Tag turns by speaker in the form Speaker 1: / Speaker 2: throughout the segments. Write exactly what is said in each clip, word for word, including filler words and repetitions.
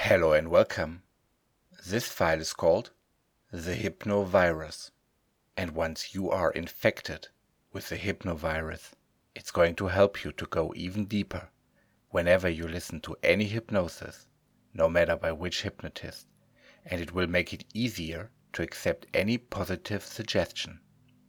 Speaker 1: Hello and welcome. This file is called the Hypnovirus, and once you are infected with the Hypnovirus, it's going to help you to go even deeper whenever you listen to any hypnosis, no matter by which hypnotist, and it will make it easier to accept any positive suggestion.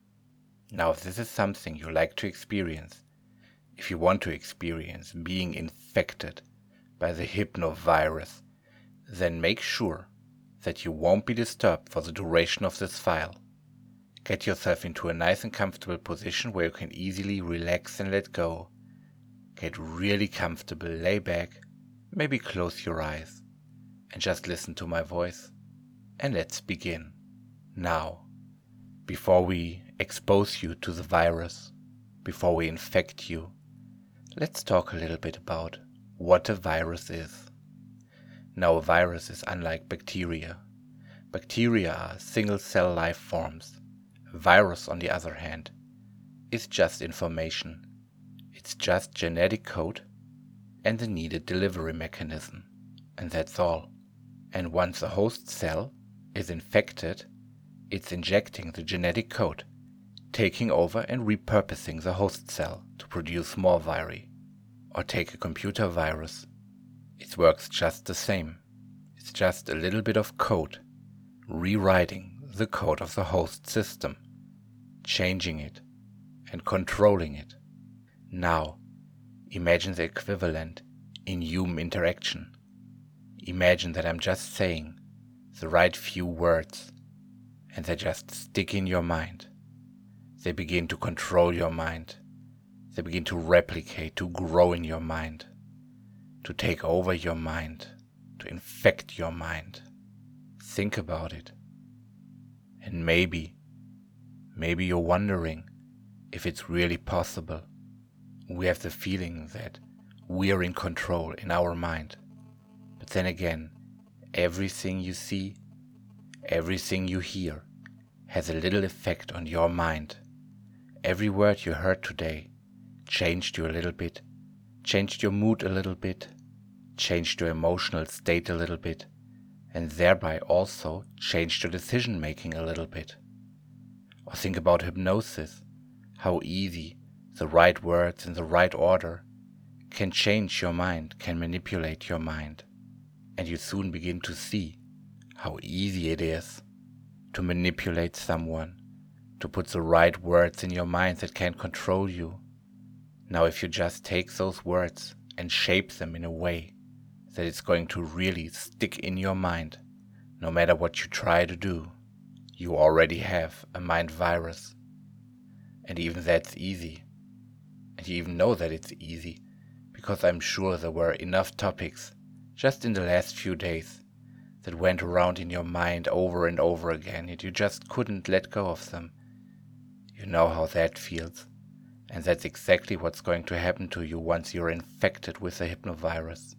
Speaker 1: Now, if this is something you like to experience, if you want to experience being infected by the Hypnovirus, then make sure that you won't be disturbed for the duration of this file. Get yourself into a nice and comfortable position where you can easily relax and let go. Get really comfortable, lay back, maybe close your eyes, and just listen to my voice. And let's begin. Now, before we expose you to the virus, before we infect you, let's talk a little bit about what a virus is. Now, a virus is unlike bacteria. Bacteria are single-cell life forms. A virus, on the other hand, is just information. It's just genetic code and the needed delivery mechanism. And that's all. And once a host cell is infected, it's injecting the genetic code, taking over and repurposing the host cell to produce more viri. Or take a computer virus. It works just the same. It's just a little bit of code, rewriting the code of the host system, changing it and controlling it. Now, imagine the equivalent in human interaction. Imagine that I'm just saying the right few words and they just stick in your mind. They begin to control your mind. They begin to replicate, to grow in your mind, to take over your mind, to infect your mind. Think about it. And maybe, maybe you're wondering if it's really possible. We have the feeling that we're in control in our mind. But then again, everything you see, everything you hear has a little effect on your mind. Every word you heard today changed you a little bit, changed your mood a little bit, changed your emotional state a little bit, and thereby also changed your decision making a little bit. Or think about hypnosis, how easy the right words in the right order can change your mind, can manipulate your mind. And you soon begin to see how easy it is to manipulate someone, to put the right words in your mind that can control you. Now, if you just take those words and shape them in a way that it's going to really stick in your mind, no matter what you try to do, you already have a mind virus. And even that's easy. And you even know that it's easy, because I'm sure there were enough topics just in the last few days that went around in your mind over and over again, and you just couldn't let go of them. You know how that feels. And that's exactly what's going to happen to you once you're infected with the hypnovirus.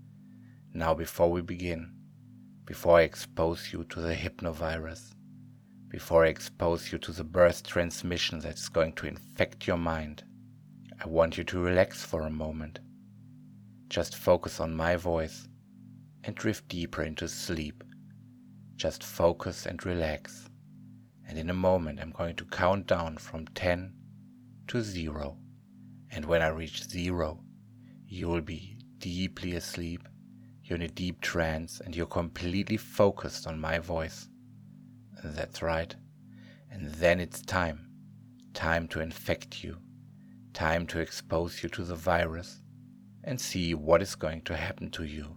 Speaker 1: Now, before we begin, before I expose you to the hypnovirus, before I expose you to the burst transmission that's going to infect your mind, I want you to relax for a moment. Just focus on my voice and drift deeper into sleep. Just focus and relax. And in a moment, I'm going to count down from ten to zero, and when I reach zero, you will be deeply asleep, you're in a deep trance, and you're completely focused on my voice. That's right. And then it's time, time to infect you, time to expose you to the virus, and see what is going to happen to you.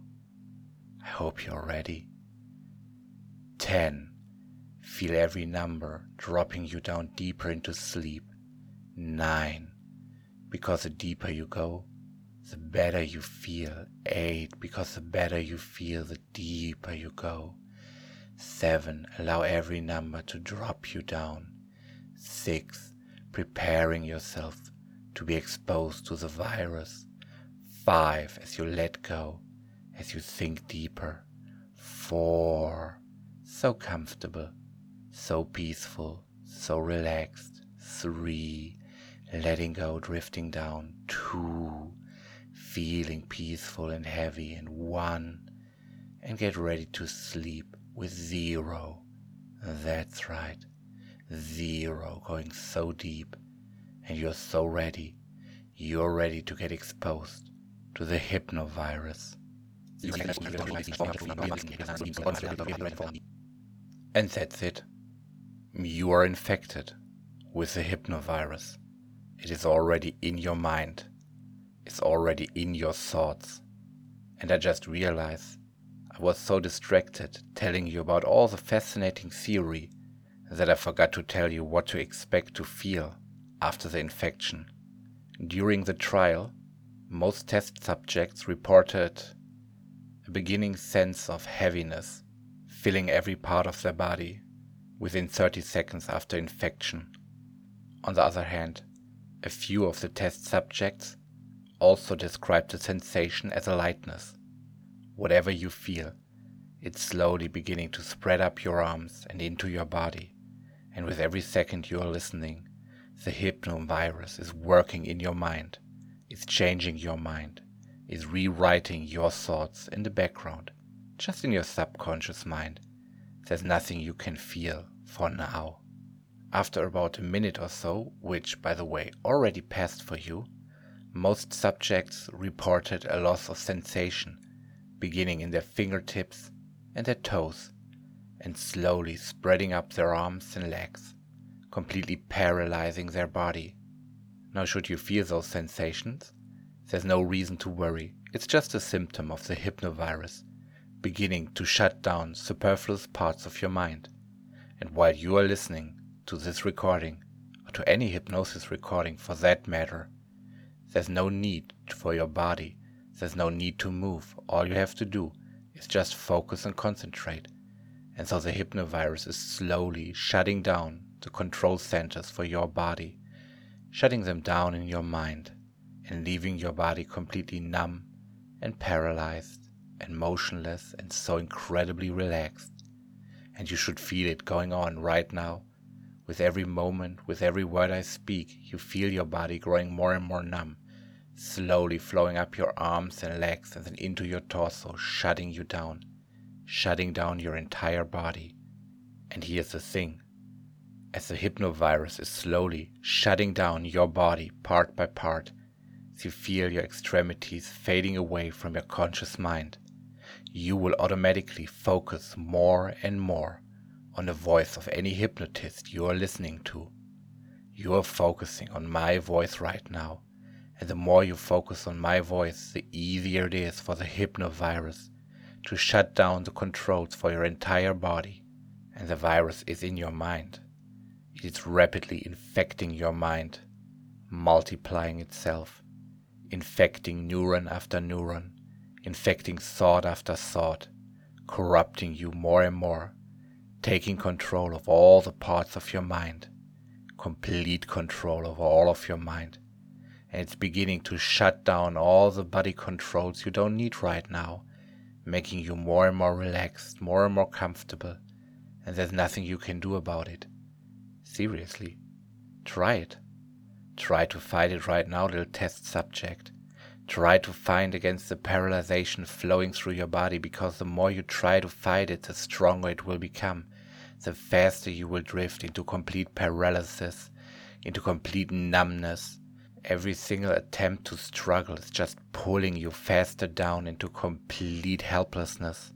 Speaker 1: I hope you're ready. Ten. Feel every number dropping you down deeper into sleep. Nine, because the deeper you go, the better you feel. Eight, because the better you feel, the deeper you go. Seven, allow every number to drop you down. Six, preparing yourself to be exposed to the virus. Five, as you let go, as you sink deeper. Four, so comfortable, so peaceful, so relaxed. Three, letting go, drifting down. Two, feeling peaceful and heavy. And one, and get ready to sleep with zero. That's right, zero, going so deep, and you're so ready. You're ready to get exposed to the hypnovirus. And that's it. You are infected with the hypnovirus. It is already in your mind. It's already in your thoughts. And I just realized I was so distracted telling you about all the fascinating theory that I forgot to tell you what to expect to feel after the infection. During the trial, most test subjects reported a beginning sense of heaviness, filling every part of their body within thirty seconds after infection. On the other hand, a few of the test subjects also described the sensation as a lightness. Whatever you feel, it's slowly beginning to spread up your arms and into your body, and with every second you are listening, the hypnovirus is working in your mind, is changing your mind, is rewriting your thoughts in the background, just in your subconscious mind. There's nothing you can feel for now. After about a minute or so, which, by the way, already passed for you, most subjects reported a loss of sensation, beginning in their fingertips and their toes, and slowly spreading up their arms and legs, completely paralyzing their body. Now, should you feel those sensations, there's no reason to worry. It's just a symptom of the hypnovirus, beginning to shut down superfluous parts of your mind. And while you are listening to this recording, or to any hypnosis recording for that matter, there's no need for your body, there's no need to move. All you have to do is just focus and concentrate. And so the hypnovirus is slowly shutting down the control centers for your body, shutting them down in your mind, and leaving your body completely numb and paralyzed and motionless and so incredibly relaxed. And you should feel it going on right now. With every moment, with every word I speak, you feel your body growing more and more numb, slowly flowing up your arms and legs and then into your torso, shutting you down, shutting down your entire body. And here's the thing. As the hypnovirus is slowly shutting down your body part by part, as you feel your extremities fading away from your conscious mind, you will automatically focus more and more on the voice of any hypnotist you are listening to. You are focusing on my voice right now, and the more you focus on my voice, the easier it is for the hypnovirus to shut down the controls for your entire body. And the virus is in your mind. It is rapidly infecting your mind, multiplying itself, infecting neuron after neuron, infecting thought after thought, corrupting you more and more, taking control of all the parts of your mind, complete control of all of your mind. And it's beginning to shut down all the body controls you don't need right now, making you more and more relaxed, more and more comfortable, and there's nothing you can do about it. Seriously, try it. Try to fight it right now, little test subject. Try to fight against the paralyzation flowing through your body, because the more you try to fight it, the stronger it will become. The faster you will drift into complete paralysis, into complete numbness. Every single attempt to struggle is just pulling you faster down into complete helplessness,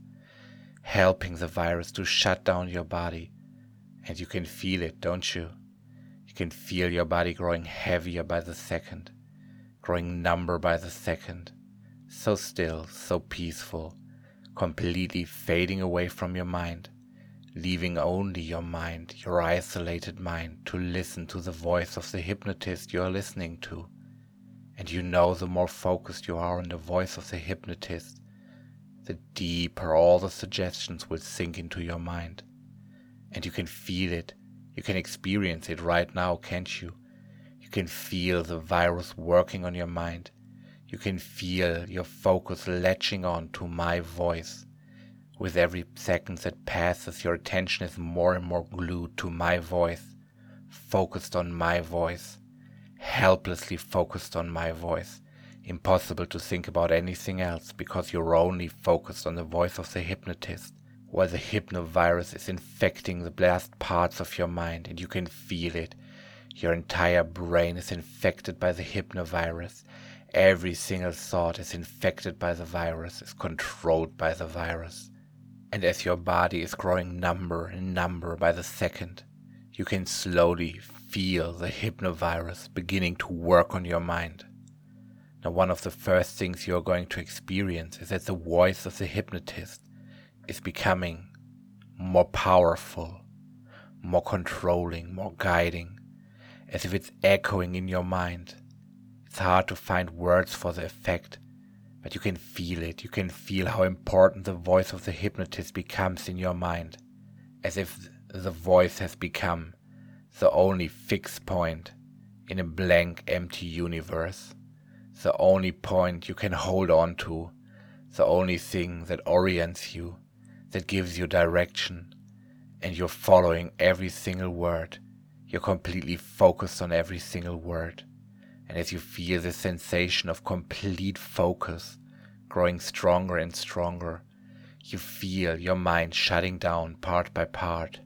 Speaker 1: helping the virus to shut down your body. And you can feel it, don't you? You can feel your body growing heavier by the second, growing number by the second, so still, so peaceful, completely fading away from your mind, leaving only your mind, your isolated mind, to listen to the voice of the hypnotist you are listening to. And you know, the more focused you are on the voice of the hypnotist, the deeper all the suggestions will sink into your mind. And you can feel it, you can experience it right now, can't you? You can feel the virus working on your mind. You can feel your focus latching on to my voice. With every second that passes, your attention is more and more glued to my voice, focused on my voice, helplessly focused on my voice. Impossible to think about anything else because you're only focused on the voice of the hypnotist, while the hypnovirus is infecting the last parts of your mind, and you can feel it. Your entire brain is infected by the hypnovirus. Every single thought is infected by the virus, is controlled by the virus. And as your body is growing number and number by the second, you can slowly feel the hypnovirus beginning to work on your mind. Now, one of the first things you're going to experience is that the voice of the hypnotist is becoming more powerful, more controlling, more guiding, as if it's echoing in your mind. It's hard to find words for the effect, but you can feel it. You can feel how important the voice of the hypnotist becomes in your mind, as if the voice has become the only fixed point in a blank, empty universe, the only point you can hold on to, the only thing that orients you, that gives you direction, and you're following every single word. You're completely focused on every single word. And as you feel the sensation of complete focus growing stronger and stronger, you feel your mind shutting down part by part.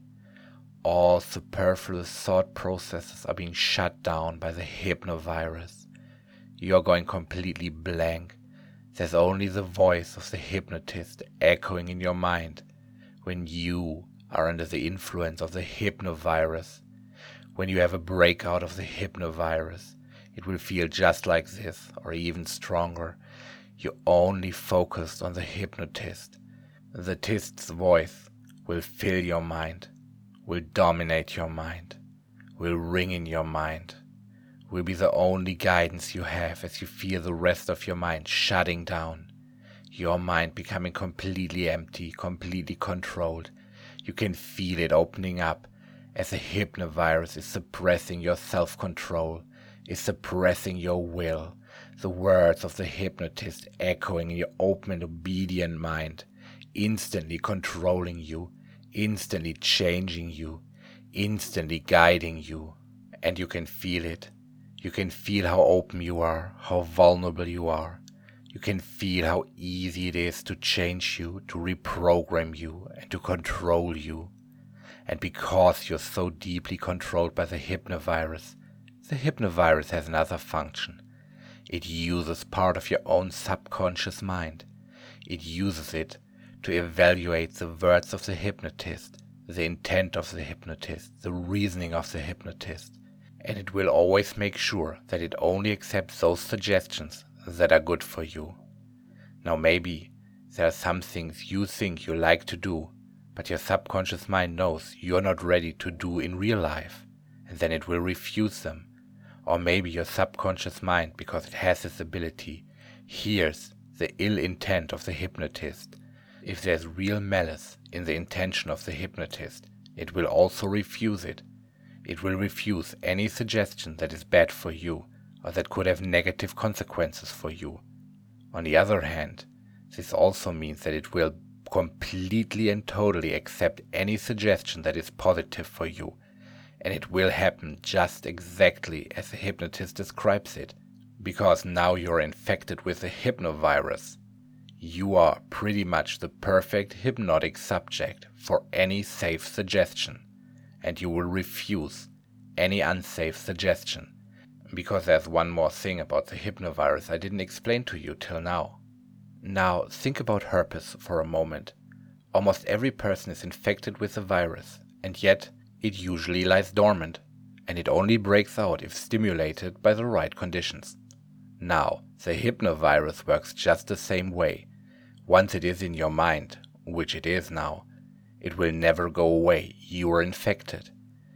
Speaker 1: All superfluous thought processes are being shut down by the hypnovirus. You're going completely blank. There's only the voice of the hypnotist echoing in your mind when you are under the influence of the hypnovirus. When you have a breakout of the hypnovirus, it will feel just like this, or even stronger. You only focused on the hypnotist. The tist's voice will fill your mind, will dominate your mind, will ring in your mind, will be the only guidance you have as you feel the rest of your mind shutting down. Your mind becoming completely empty, completely controlled. You can feel it opening up as the hypnovirus is suppressing your self-control, is suppressing your will, the words of the hypnotist echoing in your open and obedient mind, instantly controlling you, instantly changing you, instantly guiding you. And you can feel it. You can feel how open you are, how vulnerable you are. You can feel how easy it is to change you, to reprogram you, and to control you. And because you're so deeply controlled by the hypnovirus, the hypnovirus has another function. It uses part of your own subconscious mind. It uses it to evaluate the words of the hypnotist, the intent of the hypnotist, the reasoning of the hypnotist. And it will always make sure that it only accepts those suggestions that are good for you. Now maybe there are some things you think you like to do, but your subconscious mind knows you're not ready to do in real life, and then it will refuse them. Or maybe your subconscious mind, because it has this ability, hears the ill intent of the hypnotist. If there's real malice in the intention of the hypnotist, it will also refuse it. It will refuse any suggestion that is bad for you or that could have negative consequences for you. On the other hand, this also means that it will completely and totally accept any suggestion that is positive for you, and it will happen just exactly as the hypnotist describes it, because now you're infected with the hypnovirus. You are pretty much the perfect hypnotic subject for any safe suggestion, and you will refuse any unsafe suggestion, because there's one more thing about the hypnovirus I didn't explain to you till now. Now, think about herpes for a moment. Almost every person is infected with the virus, and yet it usually lies dormant, and it only breaks out if stimulated by the right conditions. Now, the hypnovirus works just the same way. Once it is in your mind, which it is now, it will never go away. You are infected.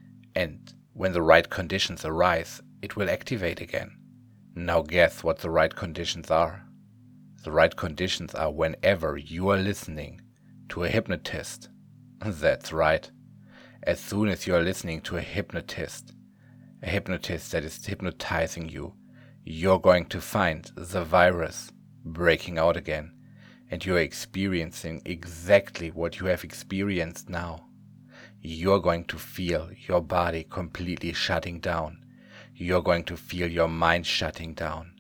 Speaker 1: And when the right conditions arise, it will activate again. Now guess what the right conditions are. The right conditions are whenever you are listening to a hypnotist. That's right. As soon as you are listening to a hypnotist, a hypnotist that is hypnotizing you, you're going to find the virus breaking out again, and you're experiencing exactly what you have experienced now. You're going to feel your body completely shutting down. You're going to feel your mind shutting down.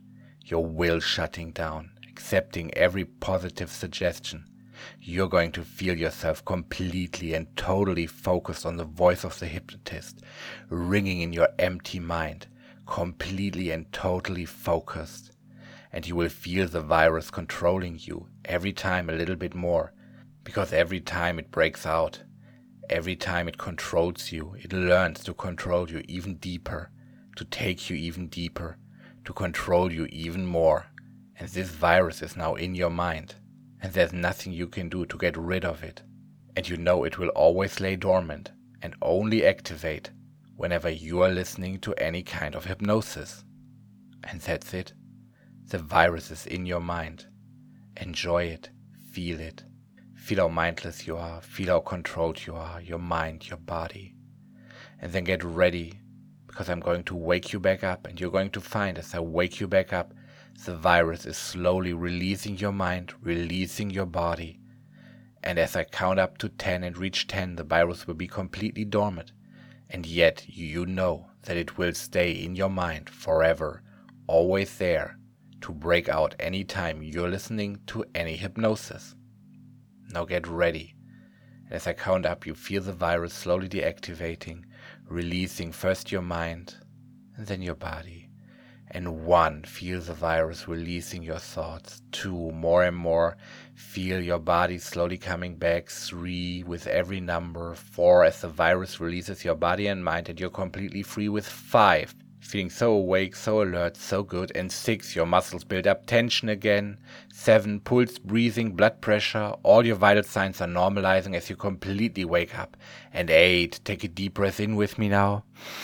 Speaker 1: your will shutting down, accepting every positive suggestion. You're going to feel yourself completely and totally focused on the voice of the hypnotist, ringing in your empty mind, completely and totally focused. And you will feel the virus controlling you every time a little bit more, because every time it breaks out, every time it controls you, it learns to control you even deeper, to take you even deeper, to control you even more. And this virus is now in your mind, and there's nothing you can do to get rid of it. And you know it will always lay dormant and only activate whenever you are listening to any kind of hypnosis. And that's it. The virus is in your mind. Enjoy it. Feel it. Feel how mindless you are. Feel how controlled you are. Your mind, your body. And then get ready, because I'm going to wake you back up, and you're going to find as I wake you back up, the virus is slowly releasing your mind, releasing your body. And as I count up to ten and reach ten, the virus will be completely dormant. And yet you know that it will stay in your mind forever, always there, to break out any time you're listening to any hypnosis. Now get ready. And as I count up, you feel the virus slowly deactivating, releasing first your mind and then your body. And one, feel the virus releasing your thoughts. Two, more and more, feel your body slowly coming back. Three, with every number. Four, as the virus releases your body and mind and you're completely free with five. Feeling so awake, so alert, so good. And six, your muscles build up tension again. Seven, pulse, breathing, blood pressure. All your vital signs are normalizing as you completely wake up. And eight, take a deep breath in with me now.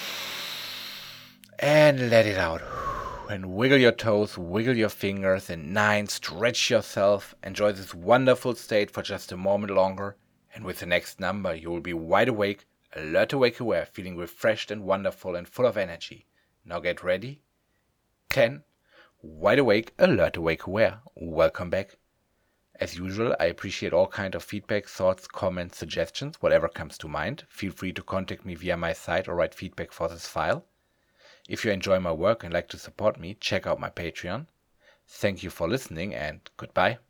Speaker 1: And let it out. And wiggle your toes, wiggle your fingers. And nine, stretch yourself. Enjoy this wonderful state for just a moment longer. And with the next number, you will be wide awake, alert, awake, aware, feeling refreshed and wonderful and full of energy. Now get ready. ten. Wide awake, alert, awake, aware. Welcome back. As usual, I appreciate all kinds of feedback, thoughts, comments, suggestions, whatever comes to mind. Feel free to contact me via my site or write feedback for this file. If you enjoy my work and like to support me, check out my Patreon. Thank you for listening and goodbye.